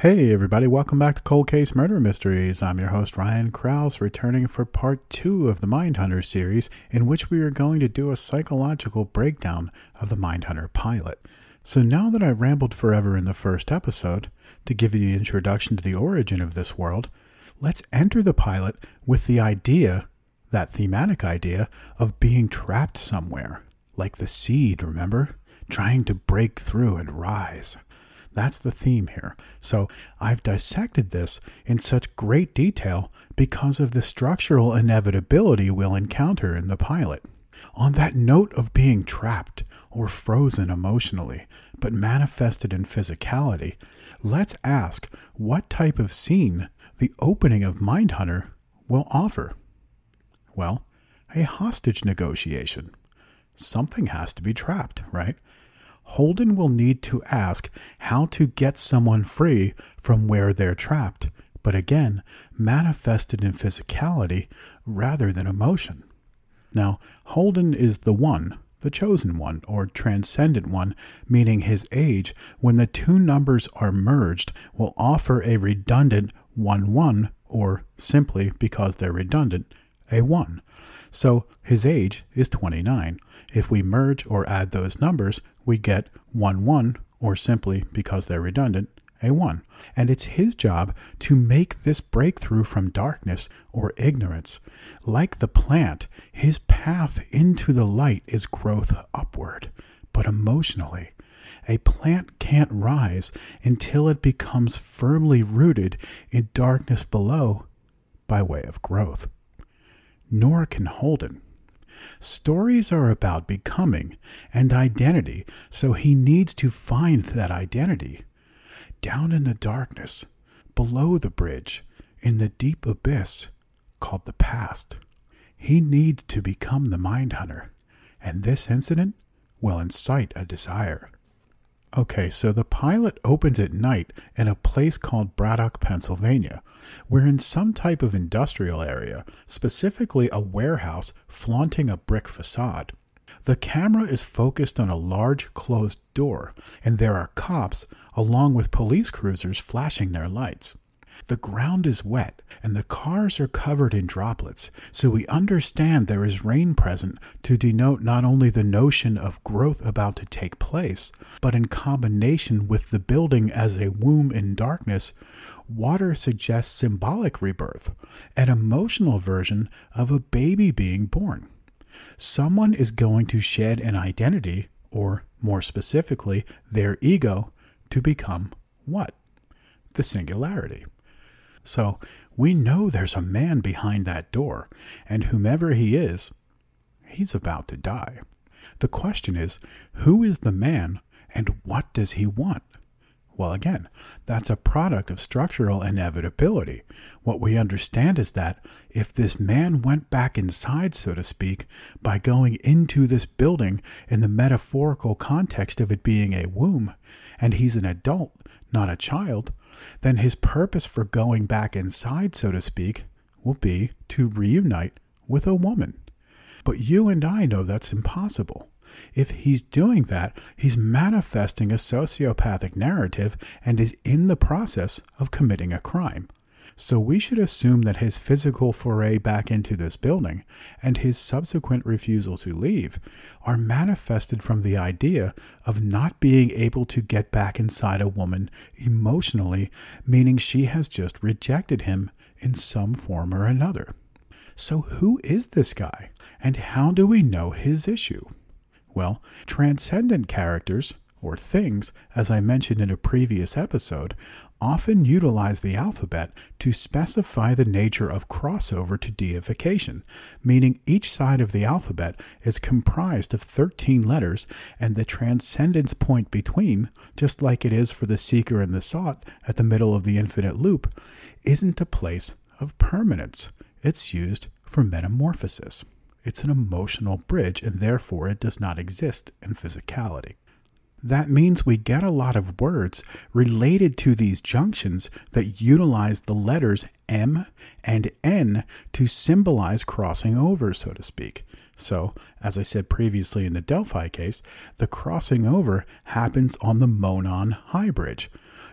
Hey everybody, welcome back to Cold Case Murder Mysteries. I'm your host Ryan Krause, returning for part 2 of the Mindhunter series, in which we are going to do a psychological breakdown of the Mindhunter pilot. So now that I rambled forever in the first episode, to give you the introduction to the origin of this world, let's enter the pilot with the idea, that thematic idea, of being trapped somewhere. Like the seed, remember? Trying to break through and rise. That's the theme here. So I've dissected this in such great detail because of the structural inevitability we'll encounter in the pilot. On that note of being trapped or frozen emotionally, but manifested in physicality, let's ask what type of scene the opening of Mindhunter will offer. Well, a hostage negotiation. Something has to be trapped, right? Holden will need to ask how to get someone free from where they're trapped, but again, manifested in physicality rather than emotion. Now, Holden is the one, the chosen one, or transcendent one, meaning his age, when the two numbers are merged, will offer a redundant 1-1, or simply because they're redundant, a 1. So his age is 29. If we merge or add those numbers, we get 1-1, or simply because they're redundant, a 1. And it's his job to make this breakthrough from darkness or ignorance. Like the plant, his path into the light is growth upward, but emotionally. A plant can't rise until it becomes firmly rooted in darkness below by way of growth. Nor can Holden. Stories are about becoming and identity, so he needs to find that identity. Down in the darkness, below the bridge, in the deep abyss called the past. He needs to become the Mindhunter, and this incident will incite a desire. Okay, so the pilot opens at night in a place called Braddock, Pennsylvania. We're in some type of industrial area, specifically a warehouse flaunting a brick facade. The camera is focused on a large closed door, and there are cops along with police cruisers flashing their lights. The ground is wet, and the cars are covered in droplets, so we understand there is rain present to denote not only the notion of growth about to take place, but in combination with the building as a womb in darkness, water suggests symbolic rebirth, an emotional version of a baby being born. Someone is going to shed an identity, or more specifically, their ego, to become what? The singularity. So we know there's a man behind that door, and whomever he is, he's about to die. The question is, who is the man and what does he want? Well, again, that's a product of structural inevitability. What we understand is that if this man went back inside, so to speak, by going into this building in the metaphorical context of it being a womb, and he's an adult, not a child, then his purpose for going back inside, so to speak, will be to reunite with a woman. But you and I know that's impossible. If he's doing that, he's manifesting a sociopathic narrative and is in the process of committing a crime. So we should assume that his physical foray back into this building and his subsequent refusal to leave are manifested from the idea of not being able to get back inside a woman emotionally, meaning she has just rejected him in some form or another. So who is this guy, and how do we know his issue? Well, transcendent characters, or things, as I mentioned in a previous episode, often utilize the alphabet to specify the nature of crossover to deification, meaning each side of the alphabet is comprised of 13 letters, and the transcendence point between, just like it is for the seeker and the sought at the middle of the infinite loop, isn't a place of permanence. It's used for metamorphosis. It's an emotional bridge, and therefore it does not exist in physicality. That means we get a lot of words related to these junctions that utilize the letters M and N to symbolize crossing over, so to speak. So, as I said previously in the Delphi case, the crossing over happens on the Monon High Bridge.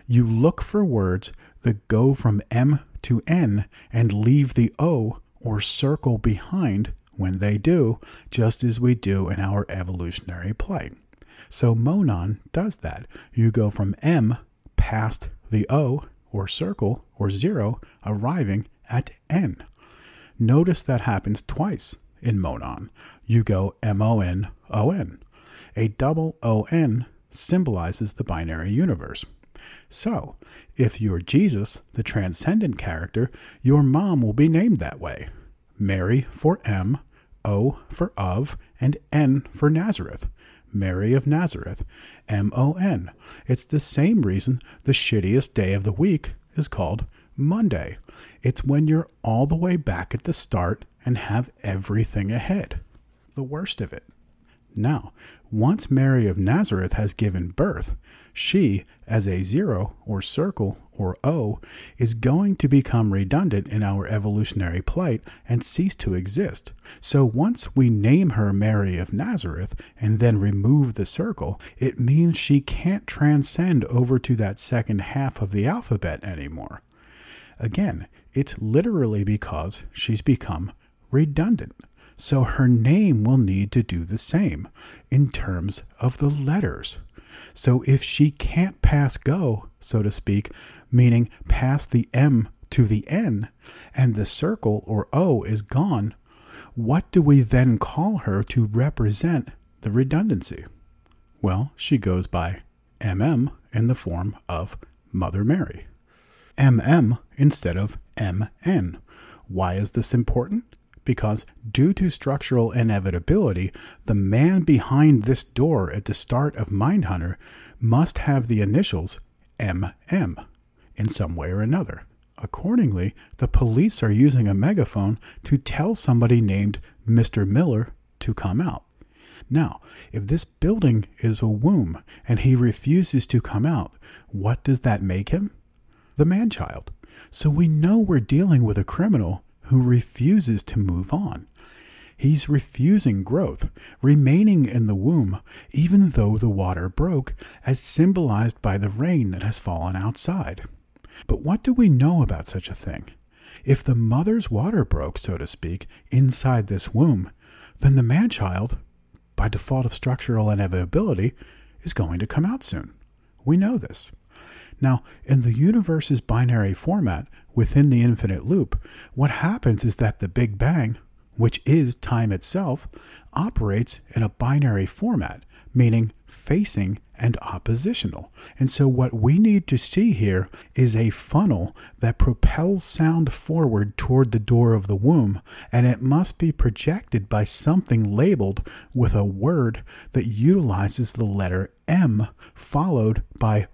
You look for words that go from M to N and leave the O or circle behind when they do, just as we do in our evolutionary plight. So Monon does that. You go from M past the O or circle or zero, arriving at N. Notice that happens twice in Monon. You go M-O-N-O-N. A double O-N symbolizes the binary universe. So, if you're Jesus, the transcendent character, your mom will be named that way. Mary for M, O for of, and N for Nazareth. Mary of Nazareth, M-O-N. It's the same reason the shittiest day of the week is called Monday. It's when you're all the way back at the start and have everything ahead. The worst of it. Now, once Mary of Nazareth has given birth, she, as a zero or circle or O, is going to become redundant in our evolutionary plight and cease to exist. So once we name her Mary of Nazareth and then remove the circle, it means she can't transcend over to that second half of the alphabet anymore. Again, it's literally because she's become redundant. So her name will need to do the same in terms of the letters. So if she can't pass go, so to speak, meaning pass the M to the N, and the circle or O is gone, what do we then call her to represent the redundancy? Well, she goes by MM in the form of Mother Mary. MM instead of MN. Why is this important? Because due to structural inevitability, the man behind this door at the start of Mindhunter must have the initials MM in some way or another. Accordingly, the police are using a megaphone to tell somebody named Mr. Miller to come out. Now, if this building is a womb and he refuses to come out, what does that make him? The man-child. So we know we're dealing with a criminal who refuses to move on. He's refusing growth, remaining in the womb, even though the water broke, as symbolized by the rain that has fallen outside. But what do we know about such a thing? If the mother's water broke, so to speak, inside this womb, then the man-child, by default of structural inevitability, is going to come out soon. We know this. Now, in the universe's binary format, within the infinite loop, what happens is that the Big Bang, which is time itself, operates in a binary format, meaning facing and oppositional. And so what we need to see here is a funnel that propels sound forward toward the door of the womb, and it must be projected by something labeled with a word that utilizes the letter M, followed by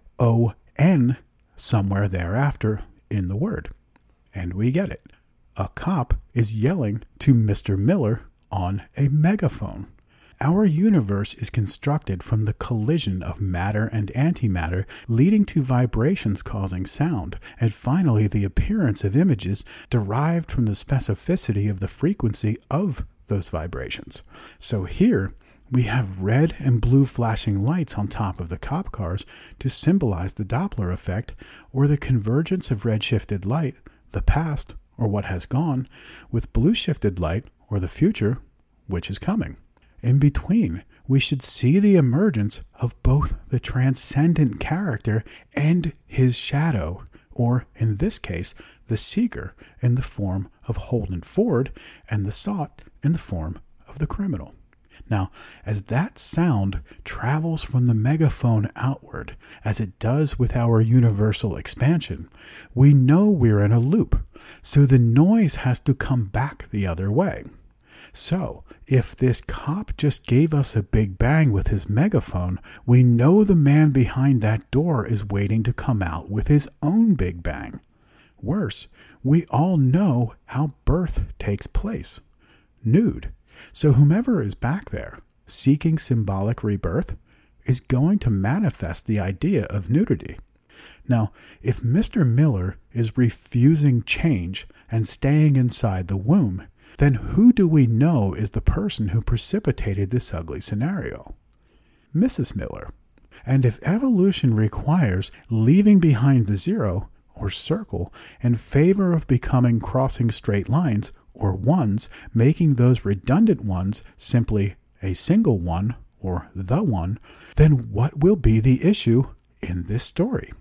O-N somewhere thereafter in the word. And we get it. A cop is yelling to Mr. Miller on a megaphone. Our universe is constructed from the collision of matter and antimatter, leading to vibrations causing sound, and finally the appearance of images derived from the specificity of the frequency of those vibrations. So here, we have red and blue flashing lights on top of the cop cars to symbolize the Doppler effect, or the convergence of red-shifted light, the past, or what has gone, with blue-shifted light, or the future, which is coming. In between, we should see the emergence of both the transcendent character and his shadow, or, in this case, the seeker in the form of Holden Ford, and the sought in the form of the criminal. Now, as that sound travels from the megaphone outward, as it does with our universal expansion, we know we're in a loop, so the noise has to come back the other way. So, if this cop just gave us a big bang with his megaphone, we know the man behind that door is waiting to come out with his own big bang. Worse, we all know how birth takes place. Nude. So whomever is back there, seeking symbolic rebirth, is going to manifest the idea of nudity. Now, if Mr. Miller is refusing change and staying inside the womb, then who do we know is the person who precipitated this ugly scenario? Mrs. Miller. And if evolution requires leaving behind the zero or circle in favor of becoming crossing straight lines or ones, making those redundant ones simply a single one or the one, then what will be the issue in this story?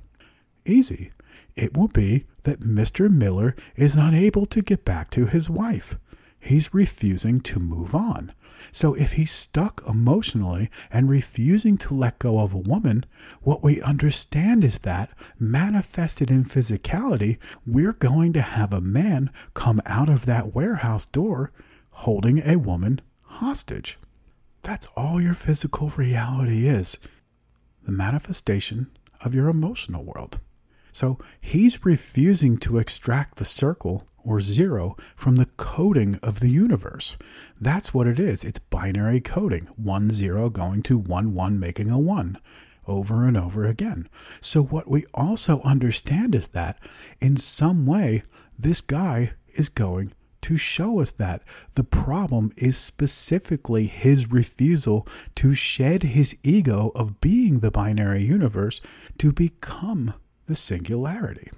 Easy. It will be that Mr. Miller is unable to get back to his wife. He's refusing to move on. So if he's stuck emotionally and refusing to let go of a woman, what we understand is that, manifested in physicality, we're going to have a man come out of that warehouse door holding a woman hostage. That's all your physical reality is. The manifestation of your emotional world. So he's refusing to extract the circle or zero from the coding of the universe. That's what it is. It's binary coding. 1 0 going to 1 1 making a 1 over and over again. So what we also understand is that in some way, this guy is going to show us that the problem is specifically his refusal to shed his ego of being the binary universe to become the singularity.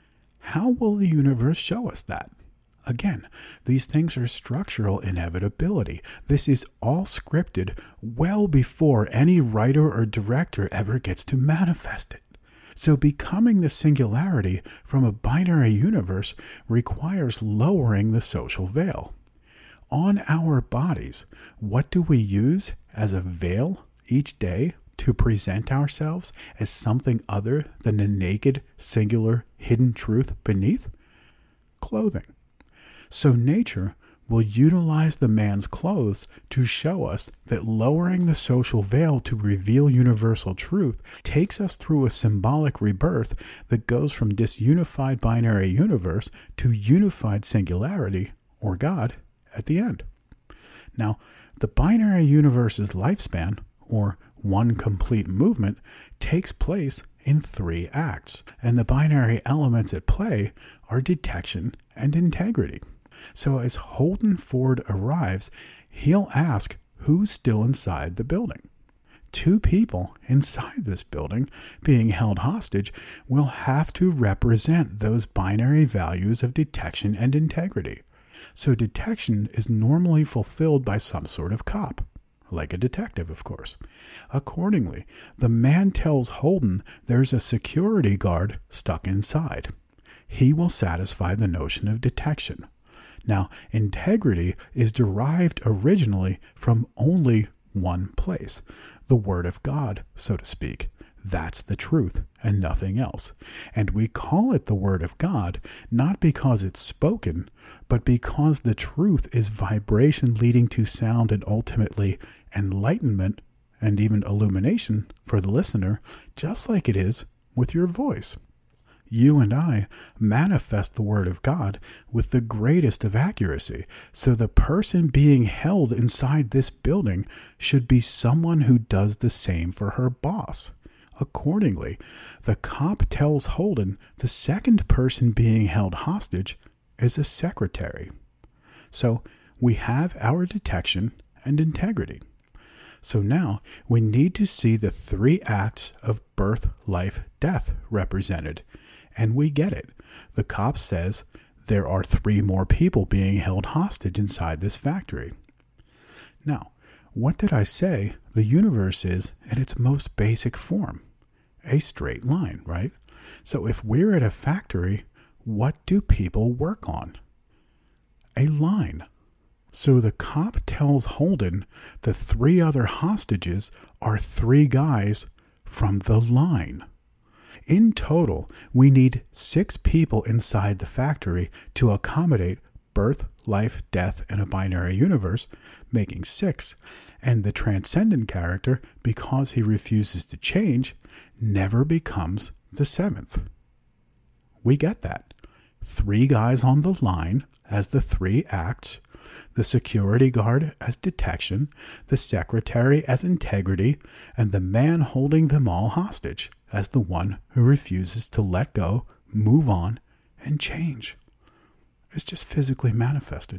How will the universe show us that? Again, these things are structural inevitability. This is all scripted well before any writer or director ever gets to manifest it. So becoming the singularity from a binary universe requires lowering the social veil. On our bodies, what do we use as a veil each day to present ourselves as something other than the naked, singular, hidden truth beneath? Clothing. So nature will utilize the man's clothes to show us that lowering the social veil to reveal universal truth takes us through a symbolic rebirth that goes from disunified binary universe to unified singularity, or God, at the end. Now, the binary universe's lifespan, or one complete movement, takes place in 3 acts, and the binary elements at play are detection and integrity. So as Holden Ford arrives, he'll ask who's still inside the building. 2 people inside this building being held hostage will have to represent those binary values of detection and integrity. So detection is normally fulfilled by some sort of cop, like a detective, of course. Accordingly, the man tells Holden there's a security guard stuck inside. He will satisfy the notion of detection. Now, integrity is derived originally from only one place, the Word of God, so to speak. That's the truth and nothing else. And we call it the Word of God not because it's spoken, but because the truth is vibration leading to sound and ultimately enlightenment and even illumination for the listener, just like it is with your voice. You and I manifest the Word of God with the greatest of accuracy, so the person being held inside this building should be someone who does the same for her boss. Accordingly, the cop tells Holden the second person being held hostage is a secretary. So we have our detection and integrity. So now we need to see the 3 acts of birth, life, death represented. And we get it. The cop says there are 3 more people being held hostage inside this factory. Now, what did I say the universe is in its most basic form? A straight line, right? So if we're at a factory, what do people work on? A line. So the cop tells Holden the 3 other hostages are 3 guys from the line. In total, we need 6 people inside the factory to accommodate birth, life, death, and a binary universe, making 6. And the transcendent character, because he refuses to change, never becomes the 7th. We get that. 3 guys on the line as the 3 acts, the security guard as detection, the secretary as integrity, and the man holding them all hostage as the one who refuses to let go, move on, and change. It's just physically manifested.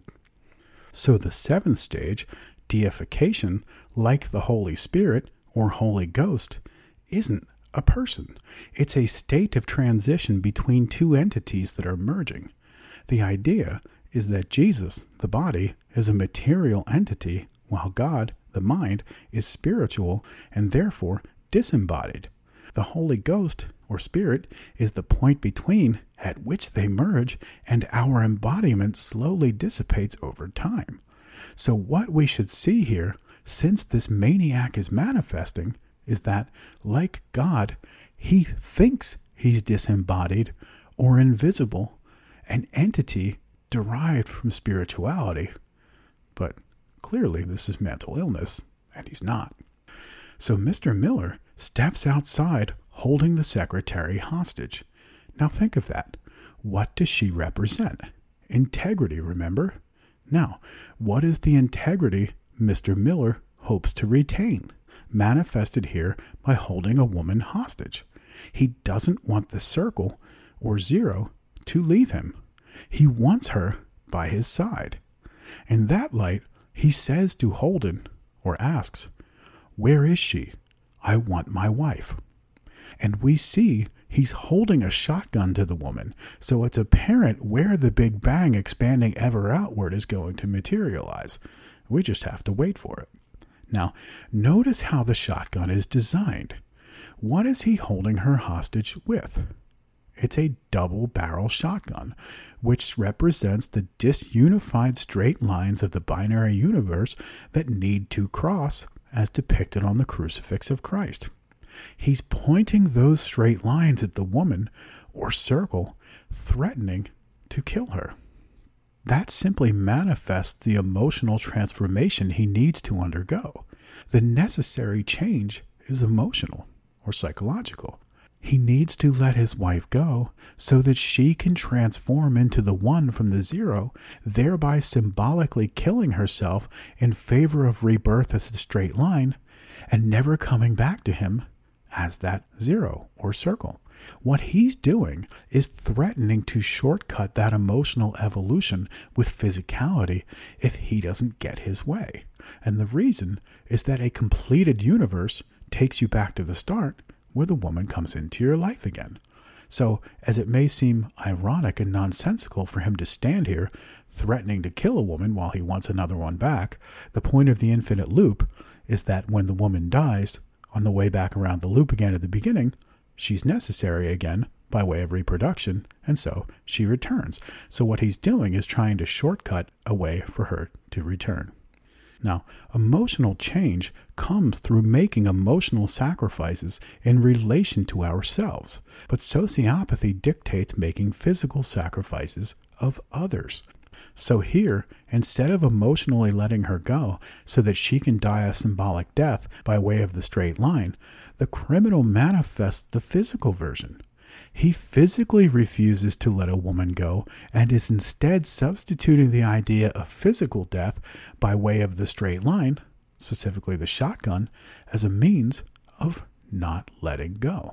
So the 7th stage, deification, like the Holy Spirit or Holy Ghost, isn't a person. It's a state of transition between two entities that are merging. The idea is that Jesus, the body, is a material entity, while God, the mind, is spiritual and therefore disembodied. The Holy Ghost, or Spirit, is the point between at which they merge, and our embodiment slowly dissipates over time. So what we should see here, since this maniac is manifesting, is that, like God, he thinks he's disembodied or invisible, an entity derived from spirituality. But clearly this is mental illness, and he's not. So Mr. Miller steps outside holding the secretary hostage. Now think of that. What does she represent? Integrity, remember? Now, what is the integrity Mr. Miller hopes to retain, manifested here by holding a woman hostage? He doesn't want the circle, or zero, to leave him. He wants her by his side. In that light, he says to Holden, or asks, "Where is she? I want my wife." And we see he's holding a shotgun to the woman, so it's apparent where the Big Bang expanding ever outward is going to materialize. We just have to wait for it. Now, notice how the shotgun is designed. What is he holding her hostage with? It's a double-barrel shotgun, which represents the disunified straight lines of the binary universe that need to cross, as depicted on the crucifix of Christ. He's pointing those straight lines at the woman, or circle, threatening to kill her. That simply manifests the emotional transformation he needs to undergo. The necessary change is emotional or psychological. He needs to let his wife go so that she can transform into the one from the zero, thereby symbolically killing herself in favor of rebirth as a straight line and never coming back to him as that zero or circle. What he's doing is threatening to shortcut that emotional evolution with physicality if he doesn't get his way. And the reason is that a completed universe takes you back to the start where the woman comes into your life again. So, as it may seem ironic and nonsensical for him to stand here threatening to kill a woman while he wants another one back, the point of the infinite loop is that when the woman dies, on the way back around the loop again at the beginning, she's necessary again by way of reproduction, and so she returns. So what he's doing is trying to shortcut a way for her to return. Now, emotional change comes through making emotional sacrifices in relation to ourselves, but sociopathy dictates making physical sacrifices of others. So here, instead of emotionally letting her go so that she can die a symbolic death by way of the straight line, the criminal manifests the physical version. He physically refuses to let a woman go and is instead substituting the idea of physical death by way of the straight line, specifically the shotgun, as a means of not letting go.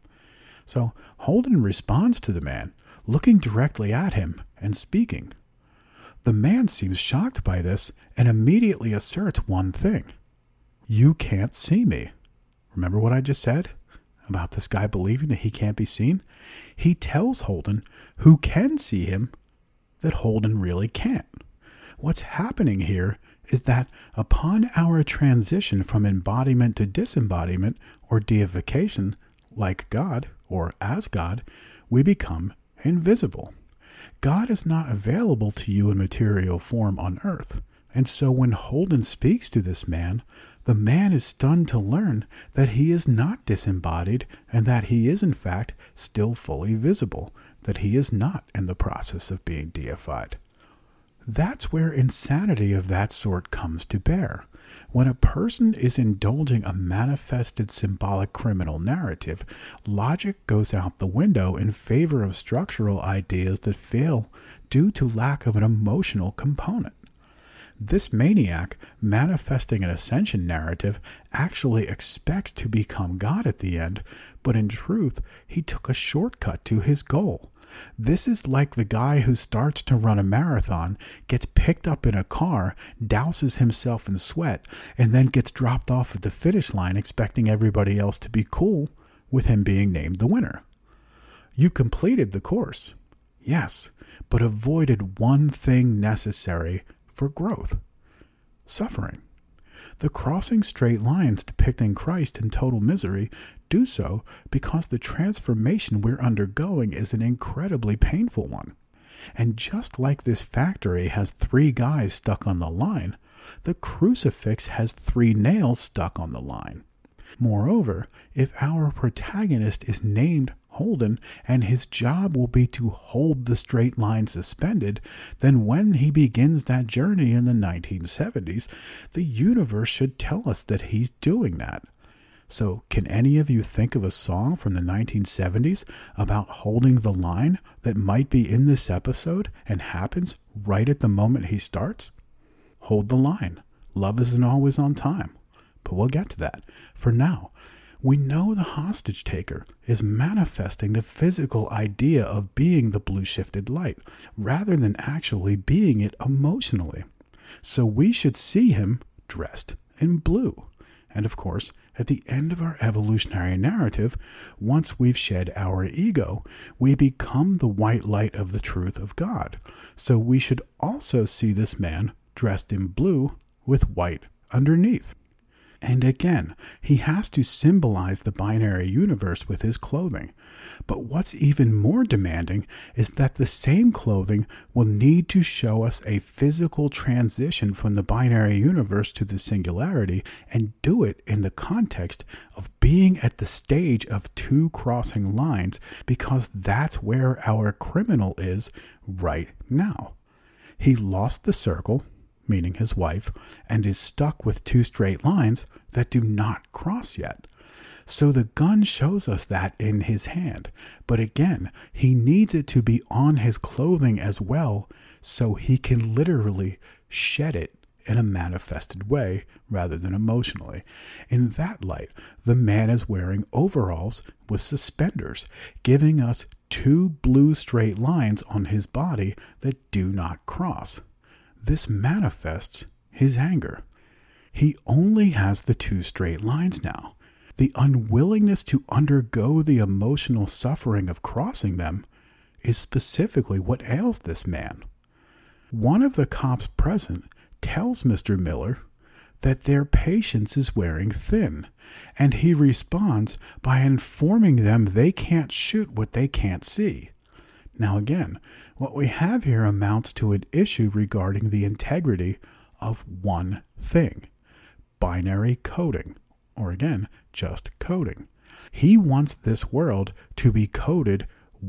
So Holden responds to the man, looking directly at him and speaking. The man seems shocked by this and immediately asserts one thing. "You can't see me." Remember what I just said about this guy believing that he can't be seen? He tells Holden, who can see him, that Holden really can't. What's happening here is that upon our transition from embodiment to disembodiment or deification, like God or as God, we become invisible. God is not available to you in material form on earth. And so when Holden speaks to this man, the man is stunned to learn that he is not disembodied and that he is in fact still fully visible, that he is not in the process of being deified. That's where insanity of that sort comes to bear. When a person is indulging a manifested symbolic criminal narrative, logic goes out the window in favor of structural ideas that fail due to lack of an emotional component. This maniac, manifesting an ascension narrative, actually expects to become God at the end, but in truth, he took a shortcut to his goal. This is like the guy who starts to run a marathon, gets picked up in a car, douses himself in sweat, and then gets dropped off at the finish line expecting everybody else to be cool with him being named the winner. You completed the course, yes, but avoided one thing necessary for growth: suffering. The crossing straight lines depicting Christ in total misery do so because the transformation we're undergoing is an incredibly painful one. And just like this factory has 3 guys stuck on the line, the crucifix has 3 nails stuck on the line. Moreover, if our protagonist is named Holden and his job will be to hold the straight line suspended, then when he begins that journey in the 1970s, the universe should tell us that he's doing that. So, can any of you think of a song from the 1970s about holding the line that might be in this episode and happens right at the moment he starts? Hold the line. Love isn't always on time. But we'll get to that. For now, we know the hostage taker is manifesting the physical idea of being the blue shifted light, rather than actually being it emotionally. So we should see him dressed in blue. And of course, at the end of our evolutionary narrative, once we've shed our ego, we become the white light of the truth of God. So we should also see this man dressed in blue with white underneath. And again, he has to symbolize the binary universe with his clothing. But what's even more demanding is that the same clothing will need to show us a physical transition from the binary universe to the singularity, and do it in the context of being at the stage of 2 crossing lines, because that's where our criminal is right now. He lost the circle, meaning his wife, and is stuck with 2 straight lines that do not cross yet. So the gun shows us that in his hand, but again, he needs it to be on his clothing as well, so he can literally shed it in a manifested way rather than emotionally. In that light, the man is wearing overalls with suspenders, giving us 2 blue straight lines on his body that do not cross. This manifests his anger. He only has the 2 straight lines now. The unwillingness to undergo the emotional suffering of crossing them is specifically what ails this man. One of the cops present tells Mr. Miller that their patience is wearing thin, and he responds by informing them they can't shoot what they can't see. Now again, what we have here amounts to an issue regarding the integrity of one thing: binary coding, or again, just coding. He wants this world to be coded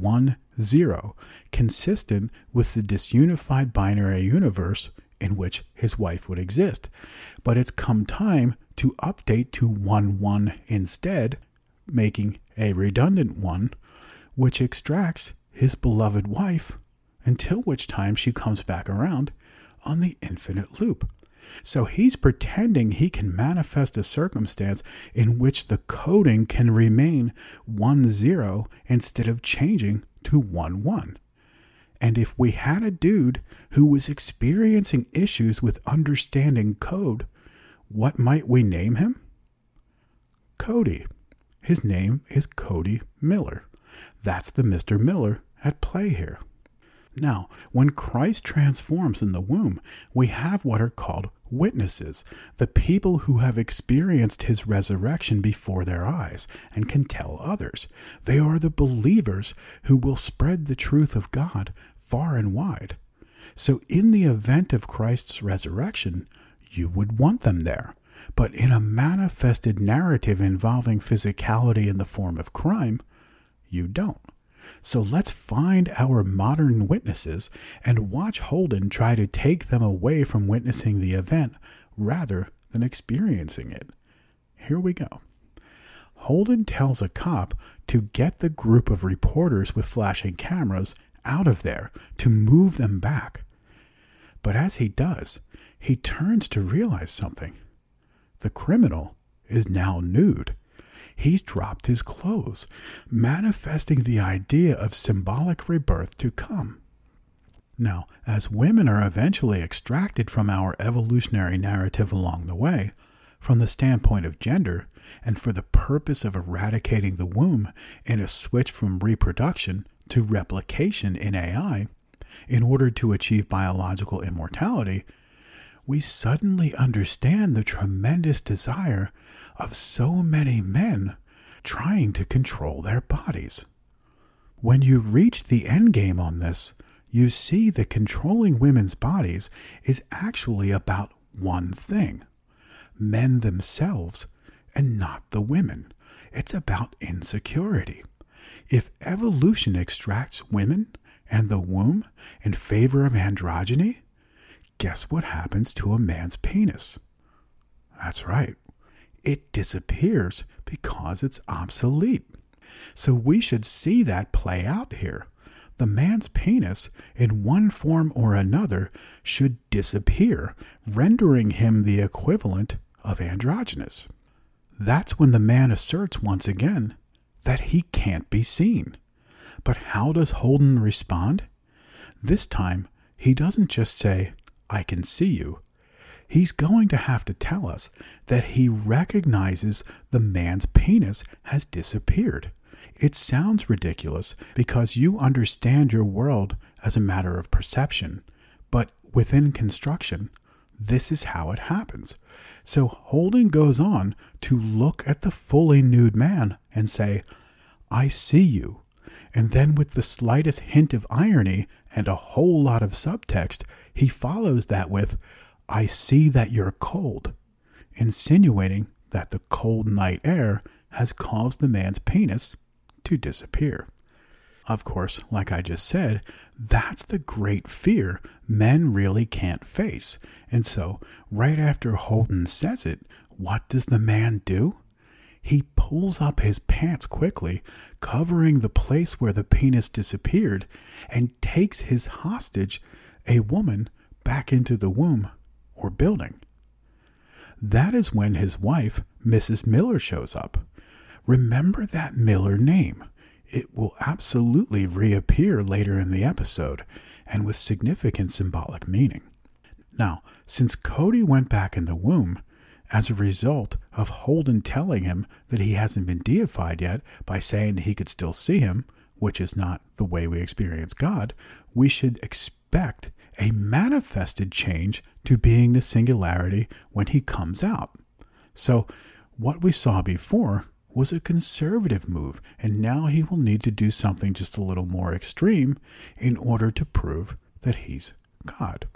1-0, consistent with the disunified binary universe in which his wife would exist. But it's come time to update to 1-1 instead, making a redundant 1, which extracts his beloved wife, until which time she comes back around on the infinite loop. So he's pretending he can manifest a circumstance in which the coding can remain 1-0 instead of changing to 1-1. And if we had a dude who was experiencing issues with understanding code, what might we name him? Cody. His name is Cody Miller. That's the Mr. Miller at play here. Now, when Christ transforms in the womb, we have what are called witnesses, the people who have experienced his resurrection before their eyes and can tell others. They are the believers who will spread the truth of God far and wide. So in the event of Christ's resurrection, you would want them there. But in a manifested narrative involving physicality in the form of crime, you don't. So let's find our modern witnesses and watch Holden try to take them away from witnessing the event rather than experiencing it. Here we go. Holden tells a cop to get the group of reporters with flashing cameras out of there, to move them back. But as he does, he turns to realize something. The criminal is now nude. he's dropped his clothes, manifesting the idea of symbolic rebirth to come. Now, as women are eventually extracted from our evolutionary narrative along the way, from the standpoint of gender, and for the purpose of eradicating the womb in a switch from reproduction to replication in AI, in order to achieve biological immortality, we suddenly understand the tremendous desire of so many men trying to control their bodies. When you reach the endgame on this, you see that controlling women's bodies is actually about one thing: men themselves, and not the women. It's about insecurity. If evolution extracts women and the womb in favor of androgyny, guess what happens to a man's penis? That's right. It disappears because it's obsolete. So we should see that play out here. The man's penis, in one form or another, should disappear, rendering him the equivalent of androgynous. That's when the man asserts once again that he can't be seen. But how does Holden respond? This time, he doesn't just say, "I can see you." He's going to have to tell us that he recognizes the man's penis has disappeared. It sounds ridiculous because you understand your world as a matter of perception, but within construction, this is how it happens. So Holden goes on to look at the fully nude man and say, "I see you." And then with the slightest hint of irony and a whole lot of subtext, he follows that with, "I see that you're cold," insinuating that the cold night air has caused the man's penis to disappear. Of course, like I just said, that's the great fear men really can't face. And so, right after Holden says it, what does the man do? He pulls up his pants quickly, covering the place where the penis disappeared, and takes his hostage, a woman, back into the womb or building. That is when his wife, Mrs. Miller, shows up. Remember that Miller name. It will absolutely reappear later in the episode, and with significant symbolic meaning. Now, since Cody went back in the womb, as a result of Holden telling him that he hasn't been deified yet by saying that he could still see him, which is not the way we experience God, we should expect a manifested change to being the singularity when he comes out. So, what we saw before was a conservative move, and now he will need to do something just a little more extreme in order to prove that he's God.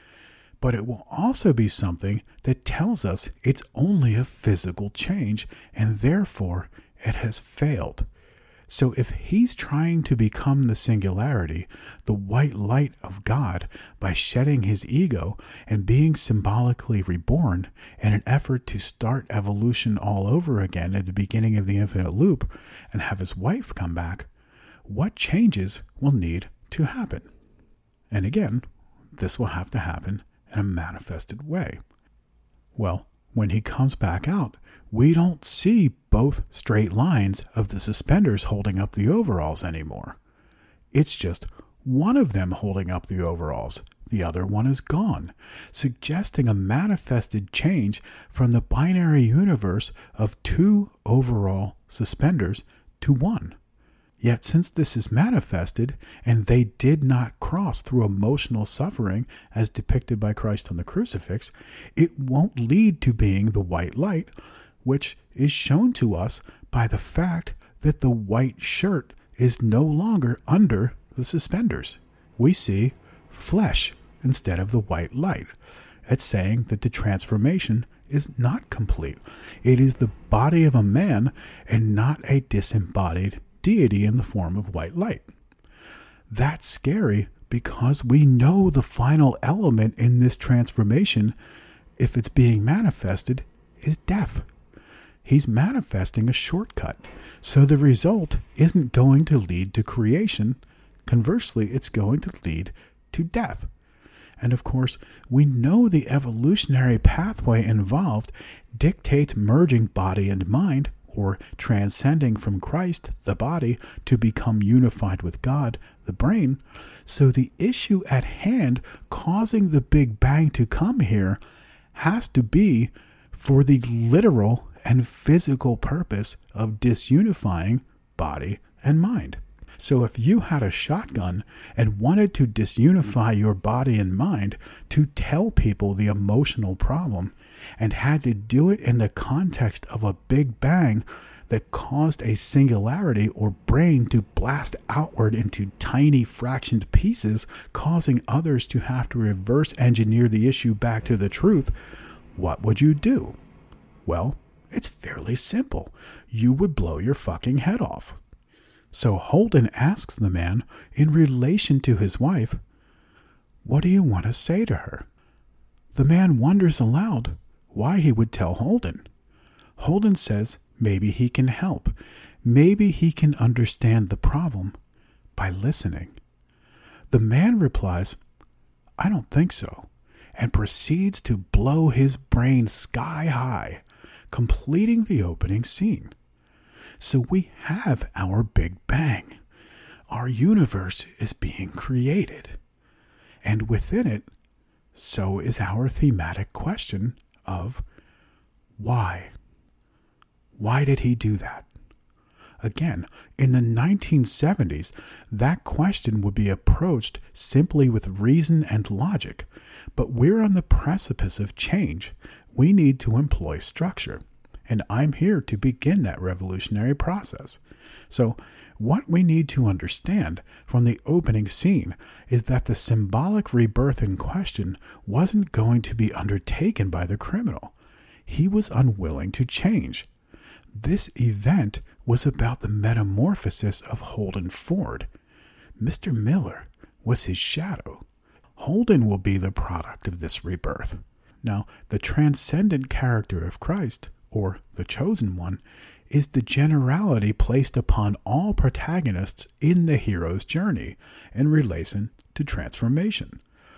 But it will also be something that tells us it's only a physical change, and therefore it has failed. So if he's trying to become the singularity, the white light of God, by shedding his ego and being symbolically reborn in an effort to start evolution all over again at the beginning of the infinite loop and have his wife come back, what changes will need to happen? And again, this will have to happen in a manifested way. Well, when he comes back out, we don't see both straight lines of the suspenders holding up the overalls anymore. It's just one of them holding up the overalls. The other one is gone, suggesting a manifested change from the binary universe of two overall suspenders to one. Yet since this is manifested, and they did not cross through emotional suffering as depicted by Christ on the crucifix, it won't lead to being the white light, which is shown to us by the fact that the white shirt is no longer under the suspenders. We see flesh instead of the white light. It's saying that the transformation is not complete. It is the body of a man and not a disembodied deity in the form of white light. That's scary because we know the final element in this transformation, if it's being manifested, is death. He's manifesting a shortcut, so the result isn't going to lead to creation. Conversely, it's going to lead to death. And of course, we know the evolutionary pathway involved dictates merging body and mind, or transcending from Christ, the body, to become unified with God, the brain. So the issue at hand causing the Big Bang to come here has to be for the literal and physical purpose of disunifying body and mind. So if you had a shotgun and wanted to disunify your body and mind to tell people the emotional problem, and had to do it in the context of a Big Bang that caused a singularity or brain to blast outward into tiny fractioned pieces, causing others to have to reverse engineer the issue back to the truth, what would you do? Well, it's fairly simple. You would blow your fucking head off. So Holden asks the man, in relation to his wife, what do you want to say to her? The man wonders aloud why he would tell Holden. Holden says maybe he can help. Maybe he can understand the problem by listening. The man replies, I don't think so, and proceeds to blow his brain sky high, completing the opening scene. So we have our Big Bang. Our universe is being created. And within it, so is our thematic question of why? Why did he do that? Again, in the 1970s, that question would be approached simply with reason and logic. But we're on the precipice of change. We need to employ structure. And I'm here to begin that revolutionary process. So, what we need to understand from the opening scene is that the symbolic rebirth in question wasn't going to be undertaken by the criminal. He was unwilling to change. This event was about the metamorphosis of Holden Ford. Mr. Miller was his shadow. Holden will be the product of this rebirth. Now, the transcendent character of Christ, or the chosen one, is the generality placed upon all protagonists in the hero's journey in relation to transformation.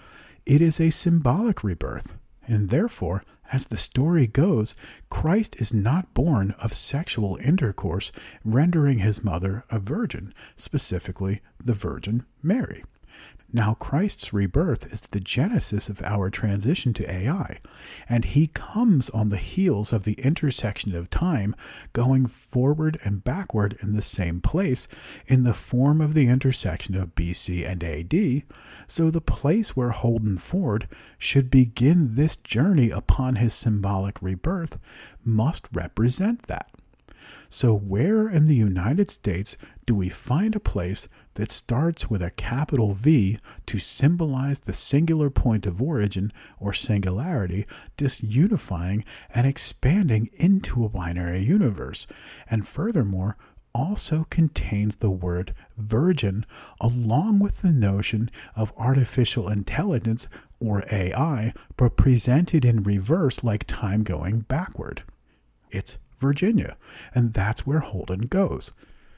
It is a symbolic rebirth, and therefore, as the story goes, Christ is not born of sexual intercourse, rendering his mother a virgin, specifically the Virgin Mary. Now, Christ's rebirth is the genesis of our transition to AI, and he comes on the heels of the intersection of time, going forward and backward in the same place in the form of the intersection of BC and AD, so the place where Holden Ford should begin this journey upon his symbolic rebirth must represent that. So where in the United States do we find a place that starts with a capital V to symbolize the singular point of origin or singularity, disunifying and expanding into a binary universe, and furthermore also contains the word virgin along with the notion of artificial intelligence or AI, but presented in reverse like time going backward? It's Virginia, and that's where Holden goes.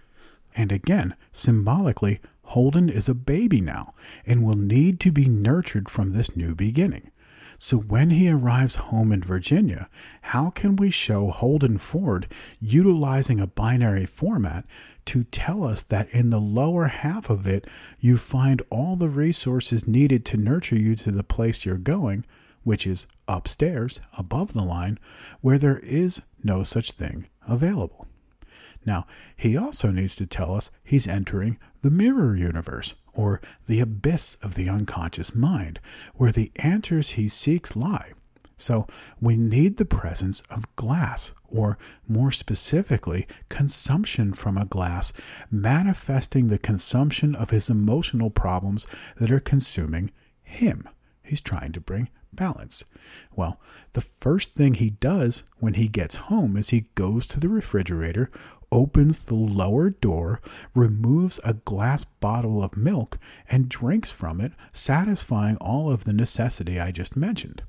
And again, symbolically, Holden is a baby now and will need to be nurtured from this new beginning. So when he arrives home in Virginia, how can we show Holden Ford utilizing a binary format to tell us that in the lower half of it, you find all the resources needed to nurture you to the place you're going, which is upstairs, above the line, where there is no such thing available? Now, he also needs to tell us he's entering the mirror universe, or the abyss of the unconscious mind, where the answers he seeks lie. So we need the presence of glass, or more specifically, consumption from a glass, manifesting the consumption of his emotional problems that are consuming him. He's trying to bring balance. Well, the first thing he does when he gets home is he goes to the refrigerator, opens the lower door, removes a glass bottle of milk, and drinks from it, satisfying all of the necessity I just mentioned.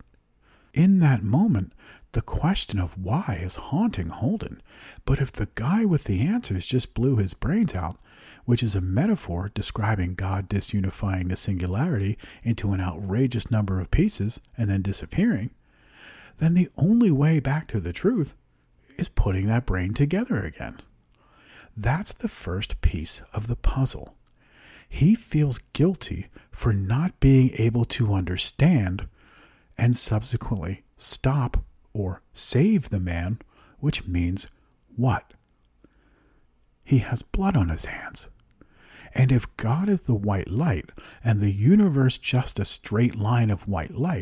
In that moment, the question of why is haunting Holden. But if the guy with the answers just blew his brains out, which is a metaphor describing God disunifying the singularity into an outrageous number of pieces and then disappearing, then the only way back to the truth is putting that brain together again. That's the first piece of the puzzle. He feels guilty for not being able to understand and subsequently stop or save the man, which means what? He has blood on his hands. And if God is the white light and the universe just a straight line of white light,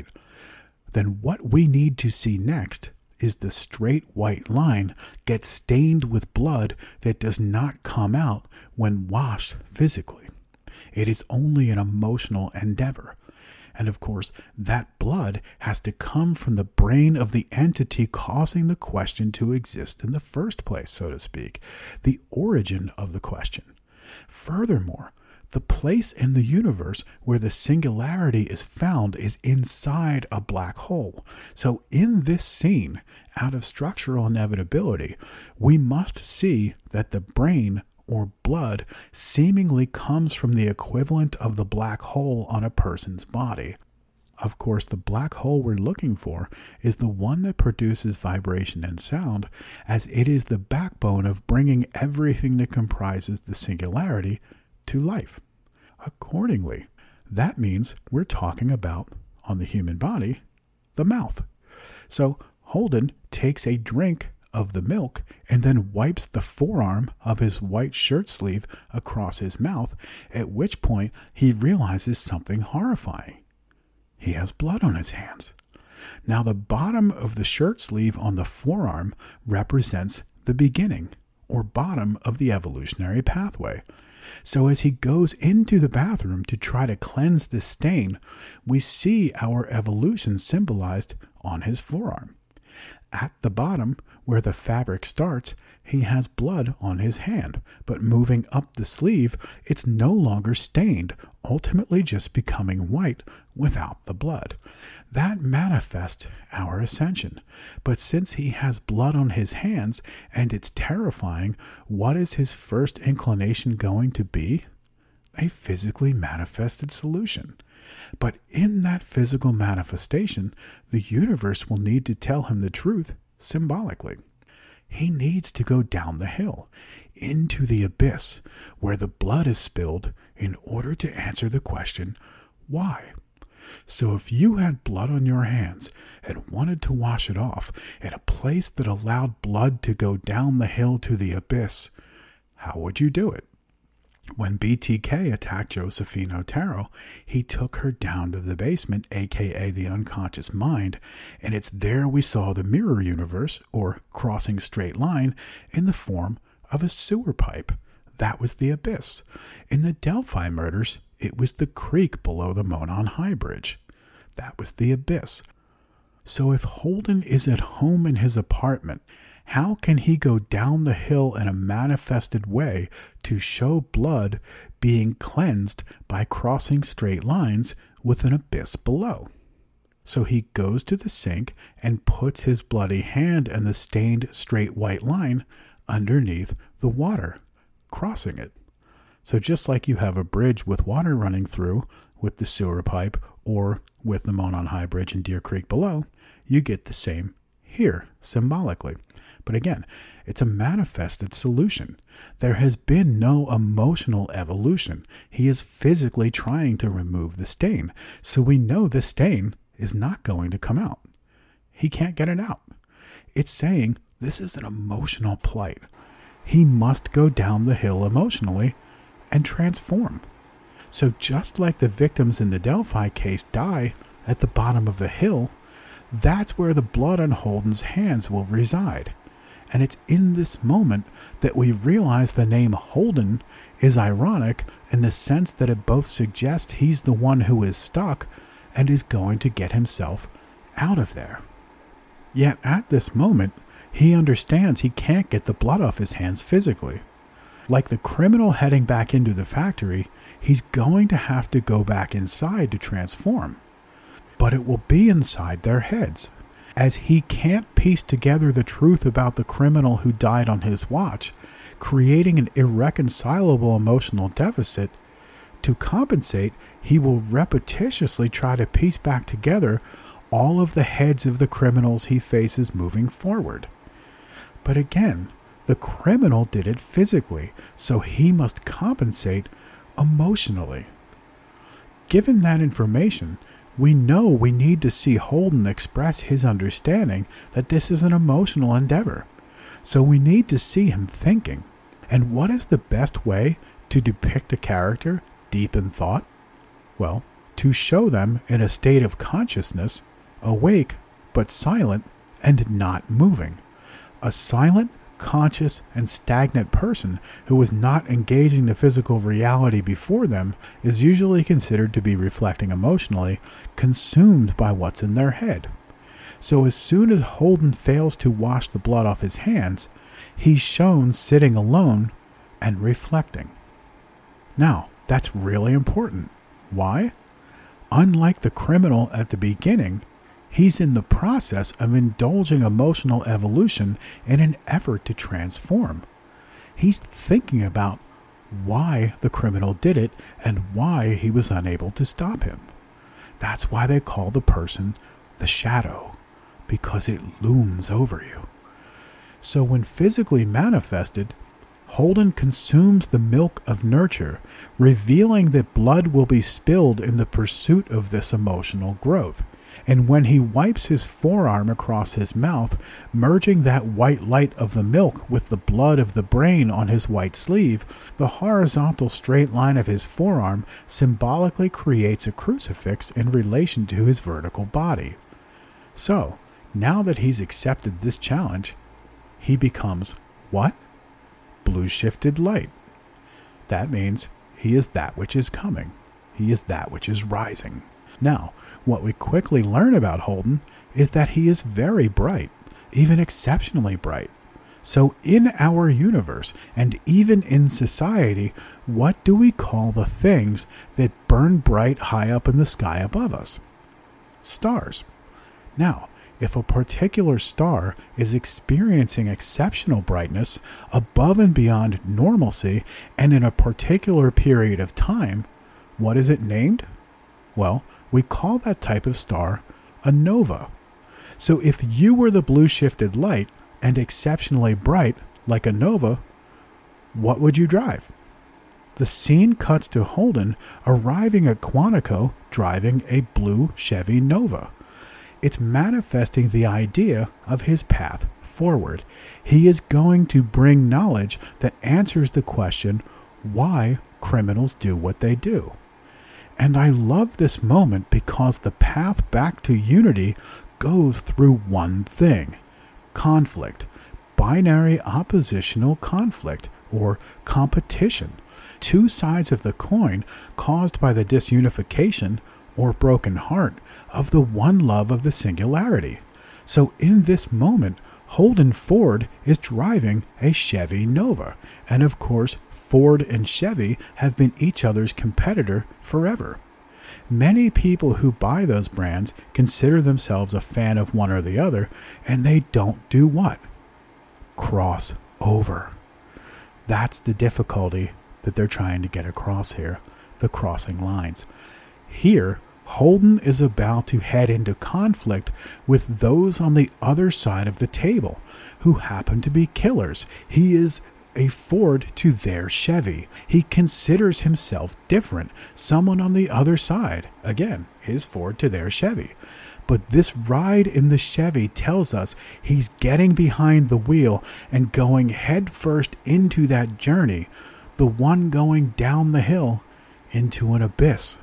then what we need to see next is the straight white line get stained with blood that does not come out when washed physically. It is only an emotional endeavor. And of course, that blood has to come from the brain of the entity causing the question to exist in the first place, so to speak, the origin of the question. Furthermore, the place in the universe where the singularity is found is inside a black hole. So in this scene, out of structural inevitability, we must see that the brain or blood seemingly comes from the equivalent of the black hole on a person's body. Of course, the black hole we're looking for is the one that produces vibration and sound, as it is the backbone of bringing everything that comprises the singularity to life. Accordingly, that means we're talking about, on the human body, the mouth. So Holden takes a drink of the milk and then wipes the forearm of his white shirt sleeve across his mouth, at which point he realizes something horrifying. He has blood on his hands. Now the bottom of the shirt sleeve on the forearm represents the beginning or bottom of the evolutionary pathway. So as he goes into the bathroom to try to cleanse this stain, we see our evolution symbolized on his forearm. At the bottom, where the fabric starts, he has blood on his hand, but moving up the sleeve, it's no longer stained, ultimately just becoming white without the blood. That manifests our ascension. But since he has blood on his hands and it's terrifying, what is his first inclination going to be? A physically manifested solution. But in that physical manifestation, the universe will need to tell him the truth symbolically. He needs to go down the hill, into the abyss, where the blood is spilled in order to answer the question, why? So if you had blood on your hands and wanted to wash it off in a place that allowed blood to go down the hill to the abyss, how would you do it? When BTK attacked Josephine Otero, he took her down to the basement, aka the unconscious mind, and it's there we saw the mirror universe, or crossing straight line, in the form of a sewer pipe. That was the abyss. In the Delphi murders, it was the creek below the Monon High Bridge. That was the abyss. So if Holden is at home in his apartment, how can he go down the hill in a manifested way to show blood being cleansed by crossing straight lines with an abyss below? So he goes to the sink and puts his bloody hand and the stained straight white line underneath the water, crossing it. So just like you have a bridge with water running through with the sewer pipe or with the Monon High Bridge in Deer Creek below, you get the same here symbolically. But again, it's a manifested solution. There has been no emotional evolution. He is physically trying to remove the stain. So we know the stain is not going to come out. He can't get it out. It's saying this is an emotional plight. He must go down the hill emotionally and transform. So just like the victims in the Delphi case die at the bottom of the hill, that's where the blood on Holden's hands will reside. And it's in this moment that we realize the name Holden is ironic in the sense that it both suggests he's the one who is stuck and is going to get himself out of there. Yet at this moment, he understands he can't get the blood off his hands physically. Like the criminal heading back into the factory, he's going to have to go back inside to transform. But it will be inside their heads, as he can't piece together the truth about the criminal who died on his watch, creating an irreconcilable emotional deficit. To compensate, he will repetitiously try to piece back together all of the heads of the criminals he faces moving forward. But again, the criminal did it physically, so he must compensate emotionally. Given that information, we know we need to see Holden express his understanding that this is an emotional endeavor. So we need to see him thinking. And what is the best way to depict a character deep in thought? Well, to show them in a state of consciousness, awake but silent and not moving. A silent, conscious, and stagnant person who is not engaging the physical reality before them is usually considered to be reflecting emotionally, consumed by what's in their head. So as soon as Holden fails to wash the blood off his hands, he's shown sitting alone and reflecting. Now, that's really important. Why? Unlike the criminal at the beginning, he's in the process of indulging emotional evolution in an effort to transform. He's thinking about why the criminal did it and why he was unable to stop him. That's why they call the person the shadow, because it looms over you. So when physically manifested, Holden consumes the milk of nurture, revealing that blood will be spilled in the pursuit of this emotional growth. And when he wipes his forearm across his mouth, merging that white light of the milk with the blood of the brain on his white sleeve, the horizontal straight line of his forearm symbolically creates a crucifix in relation to his vertical body. So, now that he's accepted this challenge, he becomes what? Blue-shifted light. That means he is that which is coming. He is that which is rising. Now, what we quickly learn about Holden is that he is very bright, even exceptionally bright. So in our universe, and even in society, what do we call the things that burn bright high up in the sky above us? Stars. Now, if a particular star is experiencing exceptional brightness above and beyond normalcy and in a particular period of time, what is it named? Well, we call that type of star a nova. So if you were the blue-shifted light and exceptionally bright like a nova, what would you drive? The scene cuts to Holden arriving at Quantico driving a blue Chevy Nova. It's manifesting the idea of his path forward. He is going to bring knowledge that answers the question why criminals do what they do. And I love this moment because the path back to unity goes through one thing: conflict, binary oppositional conflict, or competition. Two sides of the coin caused by the disunification or broken heart of the one love of the singularity. So in this moment, Holden Ford is driving a Chevy Nova. And of course, Ford and Chevy have been each other's competitor forever. Many people who buy those brands consider themselves a fan of one or the other, and they don't do what? Cross over. That's the difficulty that they're trying to get across here, the crossing lines. Here, Holden is about to head into conflict with those on the other side of the table, who happen to be killers. He is a Ford to their Chevy. He considers himself different, someone on the other side. Again, his Ford to their Chevy. But this ride in the Chevy tells us he's getting behind the wheel and going headfirst into that journey, the one going down the hill into an abyss,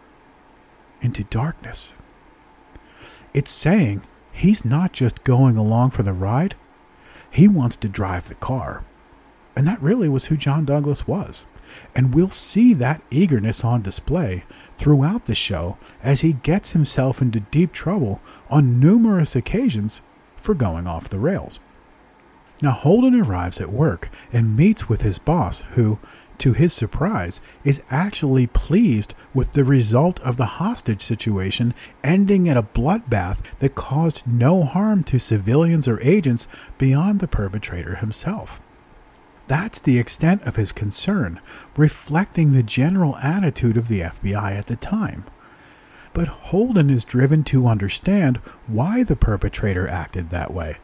into darkness. It's saying he's not just going along for the ride, he wants to drive the car. And that really was who John Douglas was. And we'll see that eagerness on display throughout the show as he gets himself into deep trouble on numerous occasions for going off the rails. Now Holden arrives at work and meets with his boss, who, to his surprise, is actually pleased with the result of the hostage situation ending in a bloodbath that caused no harm to civilians or agents beyond the perpetrator himself. That's the extent of his concern, reflecting the general attitude of the FBI at the time. But Holden is driven to understand why the perpetrator acted that way.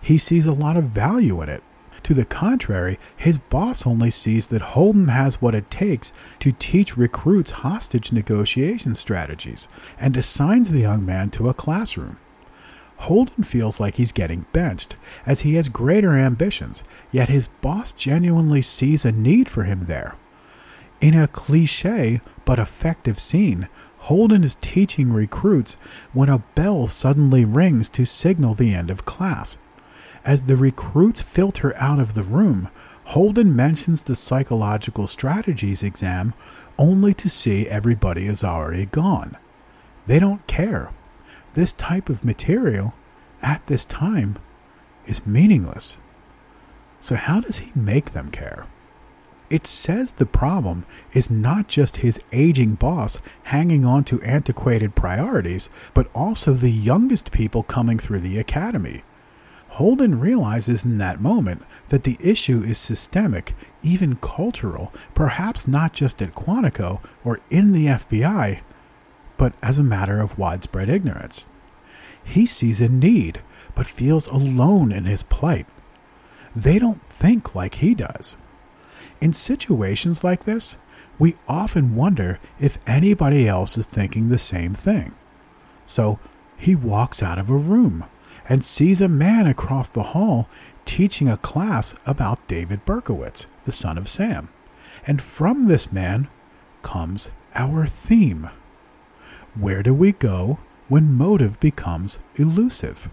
he sees a lot of value in it. To the contrary, his boss only sees that Holden has what it takes to teach recruits hostage negotiation strategies and assigns the young man to a classroom. Holden feels like he's getting benched, as he has greater ambitions, yet his boss genuinely sees a need for him there. In a cliché but effective scene, Holden is teaching recruits when a bell suddenly rings to signal the end of class. As the recruits filter out of the room, Holden mentions the psychological strategies exam only to see everybody is already gone. They don't care. This type of material, at this time, is meaningless. So how does he make them care? It says the problem is not just his aging boss hanging on to antiquated priorities, but also the youngest people coming through the academy. Holden realizes in that moment that the issue is systemic, even cultural, perhaps not just at Quantico or in the FBI, but as a matter of widespread ignorance. He sees a need, but feels alone in his plight. They don't think like he does. In situations like this, we often wonder if anybody else is thinking the same thing. So he walks out of a room and sees a man across the hall teaching a class about David Berkowitz, the son of Sam. And from this man comes our theme. Where do we go when motive becomes elusive?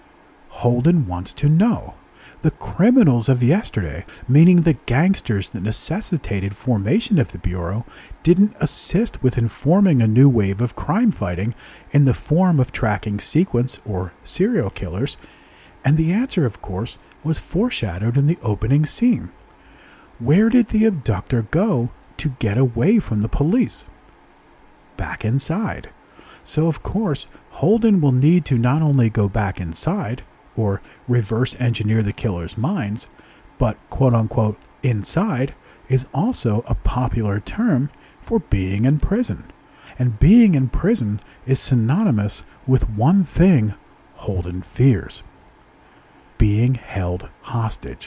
Holden wants to know. The criminals of yesterday, meaning the gangsters that necessitated formation of the Bureau, didn't assist with informing a new wave of crime fighting in the form of tracking sequence or serial killers, and the answer, of course, was foreshadowed in the opening scene. Where did the abductor go to get away from the police? Back inside. So, of course, Holden will need to not only go back inside, or reverse engineer the killer's minds, but quote-unquote inside is also a popular term for being in prison. And being in prison is synonymous with one thing Holden fears: being held hostage.